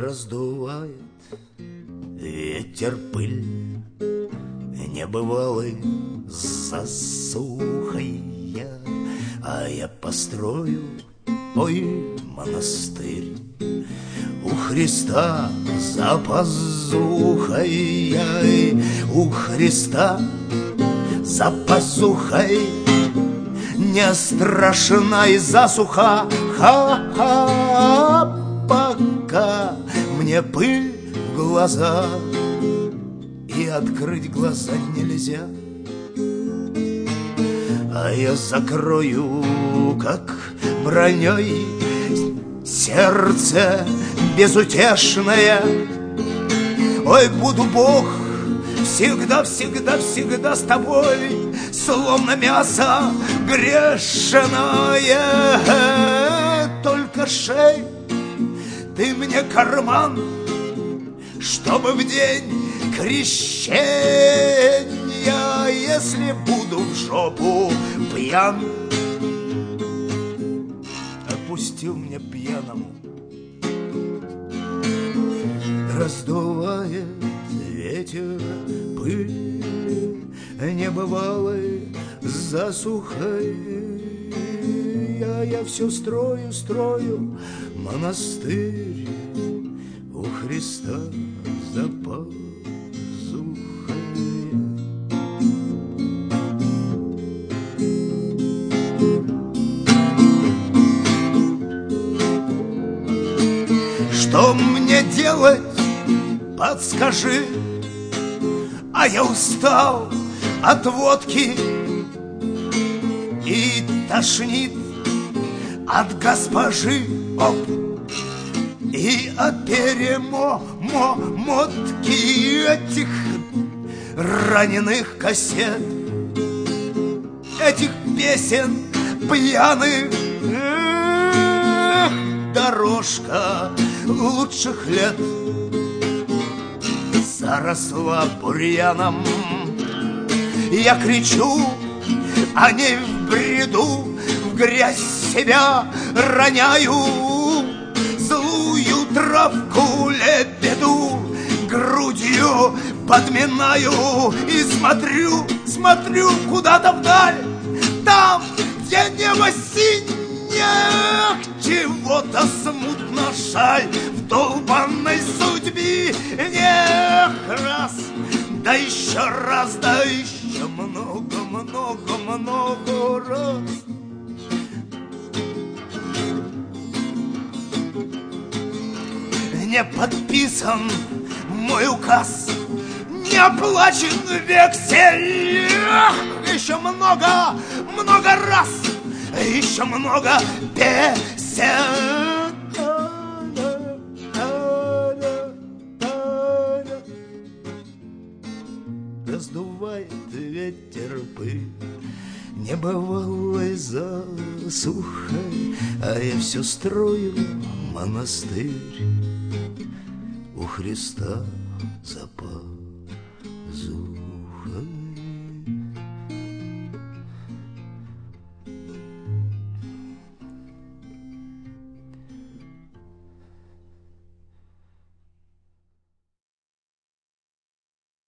Раздувает ветер пыль небывалой засухой а я построю, ой, монастырь у Христа за пазухой, у Христа за пазухой. Не страшна и засуха, ха-ха, пока мне пыль в глаза, и открыть глаза нельзя. А я закрою, как броней, сердце безутешное. Ой, буду Бог всегда, всегда, всегда с тобой, словно мясо грешное. Только шей ты мне карман, чтобы в день крещения, если буду в жопу пьян, отпустил мне пьяному. Раздувает ветер пыль небывалой засухой, а я все строю, строю монастырь у Христа за пазухой. Что мне делать, подскажи, а я устал от водки и тошнит от госпожи, оп, и от перемотки этих раненых кассет, этих песен пьяных. Дорожка лучших лет заросла бурьяном. Я кричу, а не в бреду, в грязь себя роняю, злую травку лебеду грудью подминаю и смотрю, смотрю куда-то вдаль, там, где небо синее, чего-то смутно шаль в долбанной судьбе. Раз, да еще раз, да еще много, много, много раз. Не подписан мой указ, не оплачен вексель. Еще много, много раз, еще много песен. Раздувает ветер пыль небывалой засухой, а я все строю монастырь у Христа за пазухой.